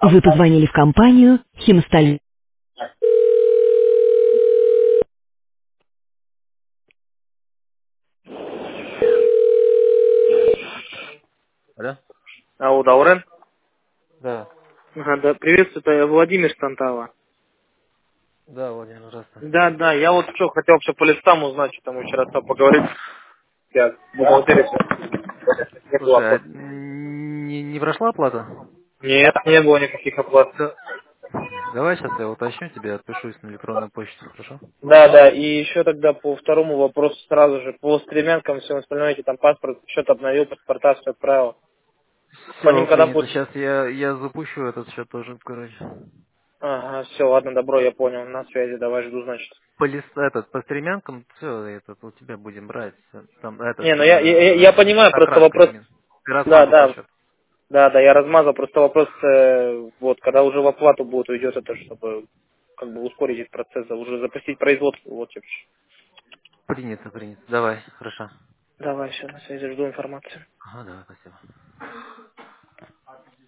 Вы позвонили в компанию «Химсталь». Алло? Ау, Даурен. Да. Ага, да, приветствую, это Владимир Стантава. Да, Владимир, здравствуй. Да, да, я вот что, хотел вообще по листам узнать, что там мы вчера стал поговорить. Я в бухгалтерии не было Слушай, а оплат. не прошла оплата? Нет, не было никаких оплат. Да. Давай сейчас я уточню тебе, отпишусь на электронную почту, хорошо? Да, да, и еще тогда по второму вопросу сразу же, по стремянкам, все остальное, эти там паспорт, счет обновил, паспорта, все отправил. По ним Все, когда принято. будет... Сейчас я запущу этот счет тоже, короче. Ага, все, ладно, добро, я понял, на связи, давай, жду, значит. По стремянкам, все, этот у тебя будем брать. Там Не, этот, ну я понимаю, просто окраска вопрос... именно. Ты Да, размазал по да, счету. да, да, я размазал, просто вопрос, вот, когда уже в оплату будет уйдет это, чтобы как бы ускорить этот процесс, уже запустить производство, вот, типа. Принято, принято. Давай, хорошо. Давай, все, на связи, жду информацию. Ага, давай, спасибо.